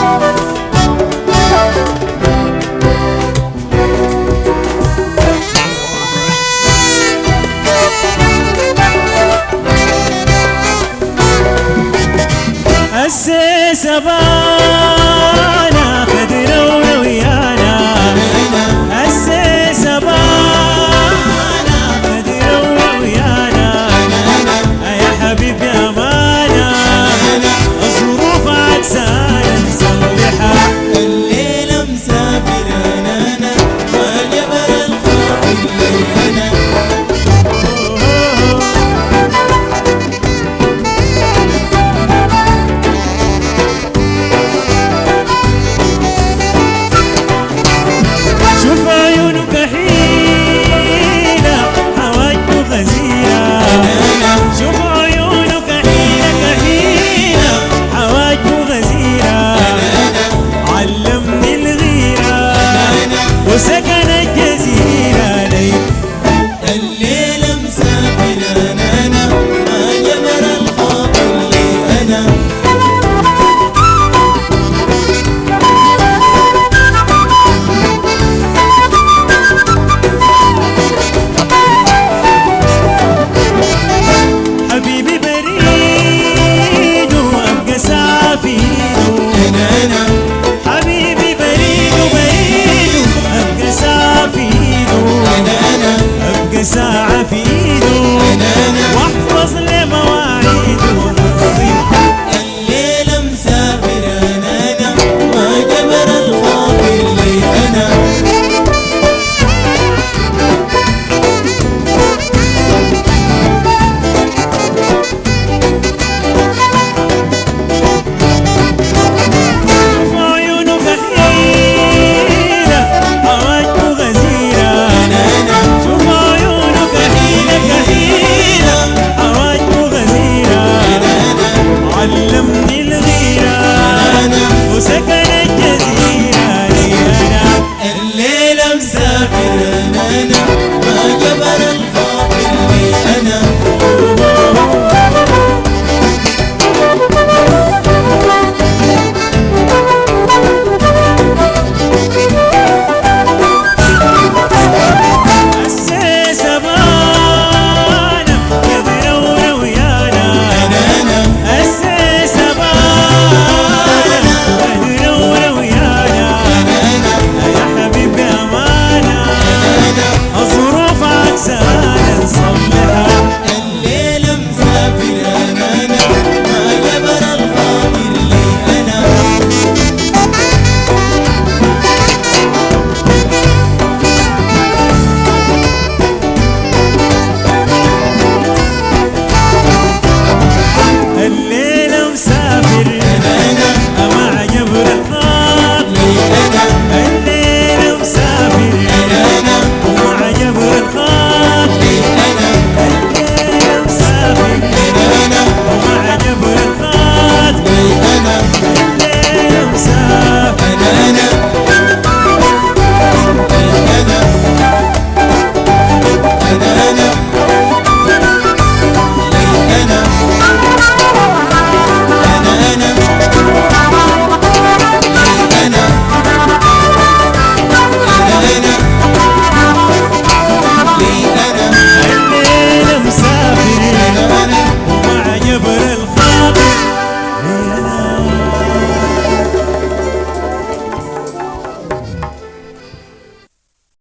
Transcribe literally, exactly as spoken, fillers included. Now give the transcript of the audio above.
سبانا خدنا ويانا هسه سبانا خدنا ويانا يا حبيبي امانه الظروف عكسانا نصلحها الليله مسافر انا ما جبل الخوف اللي انا وسكن الجزيرة لي الليلة مسافر أنا ما جبر الخوف اللي أنا حبيبي بريد وأبقى سافينه أنا أنا حبيبي بريد وبريد أبقى سافينه أنا أنا أبقى ساعة في إيده واحفظ لمواعيده الليلة مسافر أنا ما جبر الخوف اللي أنا علمني الغيرة وسكن